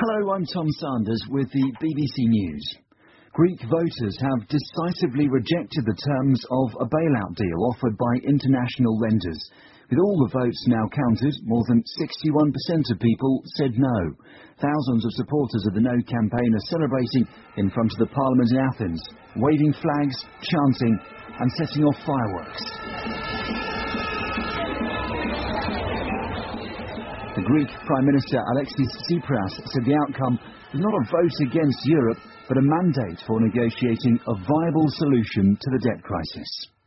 Hello, I'm Tom Sanders with the BBC News. Greek voters have decisively rejected the terms of a bailout deal offered by international lenders. With all the votes now counted, more than 61% of people said no. Thousands of supporters of the No campaign are celebrating in front of the Parliament in Athens, waving flags, chanting and setting off fireworks. The Greek Prime Minister Alexis Tsipras said the outcome was not a vote against Europe, but a mandate for negotiating a viable solution to the debt crisis.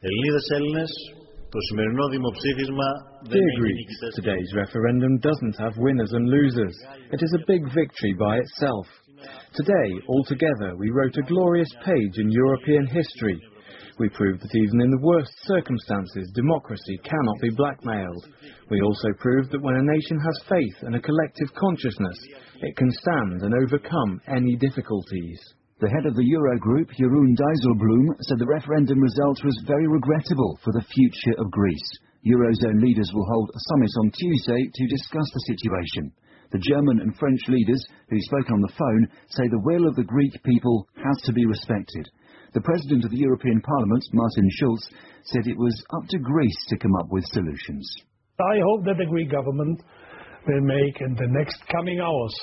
Dear Greeks, today's referendum doesn't have winners and losers. It is a big victory by itself. Today, altogether, we wrote a glorious page in European history. We proved that even in the worst circumstances, democracy cannot be blackmailed. We also proved that when a nation has faith and a collective consciousness, it can stand and overcome any difficulties. The head of the Eurogroup, Jeroen Dijsselbloem, said the referendum result was very regrettable for the future of Greece. Eurozone leaders will hold a summit on Tuesday to discuss the situation. The German and French leaders, who spoke on the phone, say the will of the Greek people has to be respected. The President of the European Parliament, Martin Schulz, said it was up to Greece to come up with solutions. I hope that the Greek government will make in the next coming hours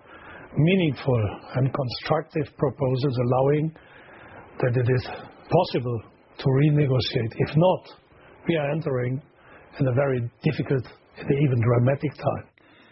meaningful and constructive proposals allowing that it is possible to renegotiate. If not, we are entering in a very difficult and even dramatic time.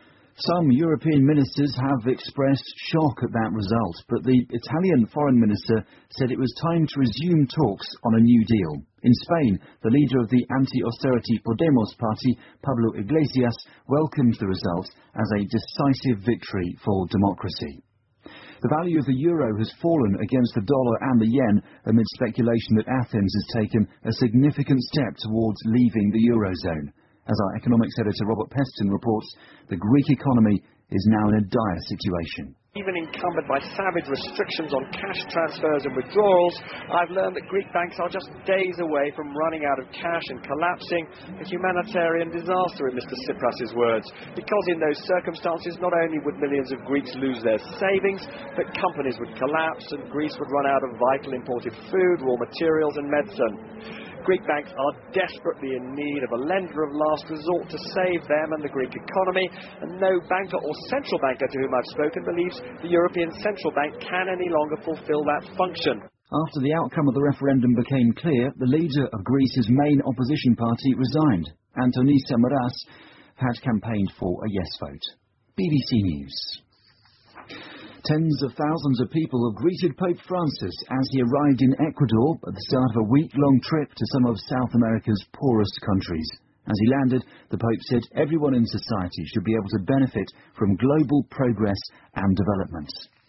Some European ministers have expressed shock at that result, but the Italian foreign minister said it was time to resume talks on a new deal. In Spain, the leader of the anti-austerity Podemos party, Pablo Iglesias, welcomed the result as a decisive victory for democracy. The value of the euro has fallen against the dollar and the yen amid speculation that Athens has taken a significant step towards leaving the eurozone. As our economics editor Robert Peston reports, the Greek economy is now in a dire situation. Even encumbered by savage restrictions on cash transfers and withdrawals, I've learned that Greek banks are just days away from running out of cash and collapsing, a humanitarian disaster in Mr. Tsipras' words. Because in those circumstances, not only would millions of Greeks lose their savings, but companies would collapse and Greece would run out of vital imported food, raw materials and medicine. Greek banks are desperately in need of a lender of last resort to save them and the Greek economy, and no banker or central banker to whom I've spoken believes the European Central Bank can any longer fulfill that function. After the outcome of the referendum became clear, the leader of Greece's main opposition party resigned. Antonis Samaras had campaigned for a yes vote. BBC News. Tens of thousands of people have greeted Pope Francis as he arrived in Ecuador at the start of a week-long trip to some of South America's poorest countries. As he landed, the Pope said everyone in society should be able to benefit from global progress and development.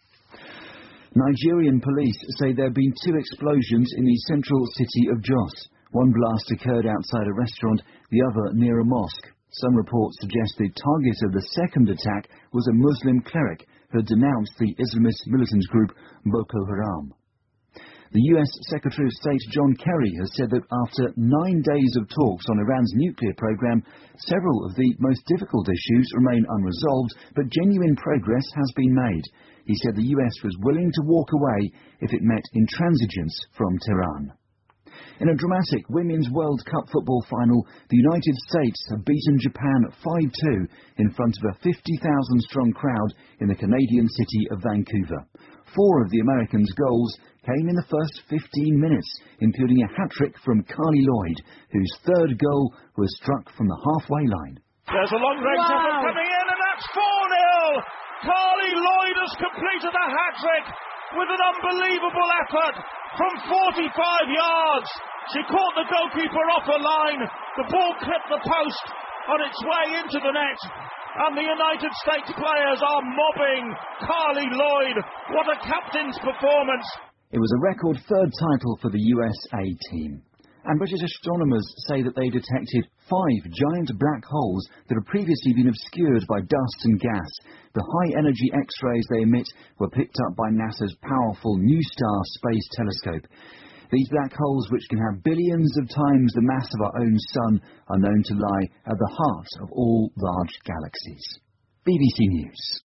Nigerian police say there have been 2 explosions in the central city of Jos. One blast occurred outside a restaurant, the other near a mosque. Some reports suggest the target of the second attack was a Muslim cleric who had denounced the Islamist militant group Boko Haram. The US Secretary of State John Kerry has said that after 9 days of talks on Iran's nuclear program, several of the most difficult issues remain unresolved, but genuine progress has been made. He said the US was willing to walk away if it met intransigence from Tehran. In a dramatic Women's World Cup football final, the United States have beaten Japan 5-2 in front of a 50,000-strong crowd in the Canadian city of Vancouver. 4 of the Americans' goals came in the first 15 minutes, including a hat-trick from Carly Lloyd, whose 3rd goal was struck from the halfway line. There's a long-range effort coming in, and that's 4-0! Carly Lloyd has completed a hat-trick with an unbelievable effort from 45 yards. She caught the goalkeeper off her line. The ball clipped the post on its way into the net. And the United States players are mobbing Carly Lloyd. What a captain's performance. It was a record 3rd title for the USA team. And British astronomers say that they detected 5 giant black holes that had previously been obscured by dust and gas. The high-energy X-rays they emit were picked up by NASA's powerful NuSTAR space telescope. These black holes, which can have billions of times the mass of our own Sun, are known to lie at the heart of all large galaxies. BBC News.